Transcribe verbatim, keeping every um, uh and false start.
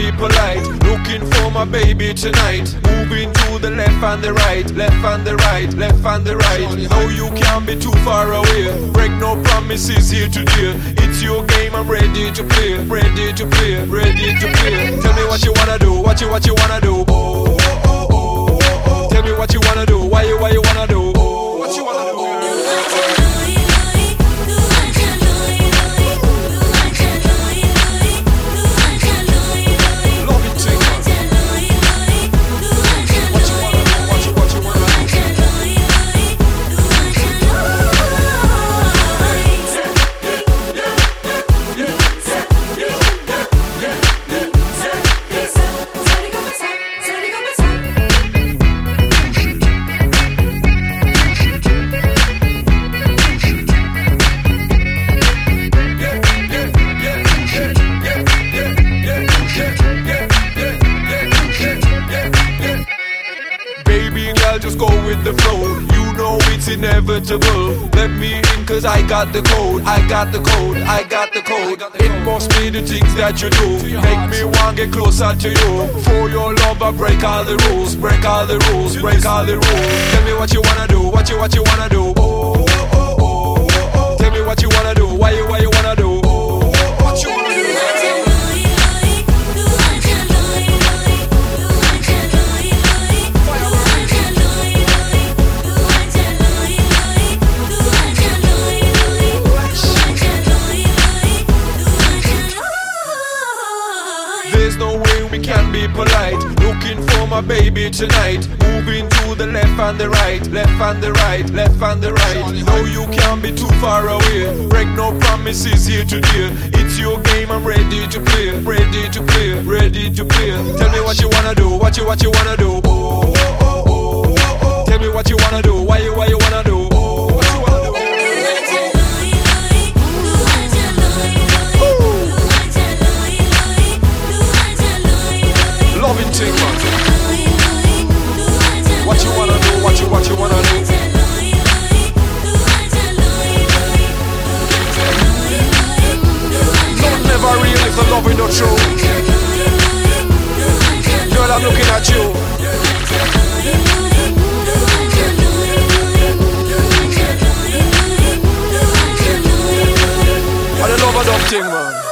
be polite. Looking for my baby tonight. Moving to the left and the right, left and the right, left and the right. No, you can't be too far away. Break no promises here today. It's your game, I'm ready to play, ready to play, ready to play. Tell me what you wanna do, what you what you wanna do. Oh, oh, oh, oh, oh. Tell me what you wanna do, why you why you wanna do. Oh, what you wanna do. Just go with the flow, you know it's inevitable. Let me in cause I got the code, I got the code, I got the code. It must be the things that you do, make me want get closer to you. For your love I break all the rules, break all the rules, break all the rules. Tell me what you wanna do, what you what you wanna do. Oh, oh, oh, oh, oh. Tell me what you wanna do, why you why you wanna do. Oh, what you wanna do. There's no way we can be polite. Looking for my baby tonight. Moving to the left and the right, left and the right, left and the right. No, you can't be too far away. Break no promises here today. It's your game, I'm ready to play, ready to play, ready to play. Tell me what you wanna do, what you what you wanna do. Oh, oh, oh, oh, oh. Tell me what you wanna do, why you why you wanna do. Oh, what you wanna do. Loving thing, man. What you wanna do, what you, what you wanna do. Love never real if the love is not true. Girl, I'm looking at you. I love a dumb thing, man.